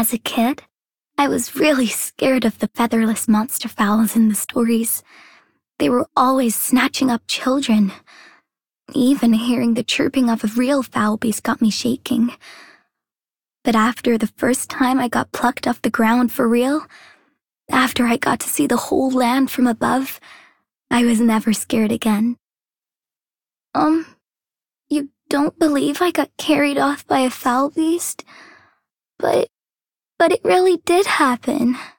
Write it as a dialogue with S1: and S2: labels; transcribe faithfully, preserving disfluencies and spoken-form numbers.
S1: As a kid, I was really scared of the featherless monster fowls in the stories. They were always snatching up children. Even hearing the chirping of a real fowl beast got me shaking. But after the first time I got plucked off the ground for real, after I got to see the whole land from above, I was never scared again. Um, you don't believe I got carried off by a fowl beast? But, but it really did happen.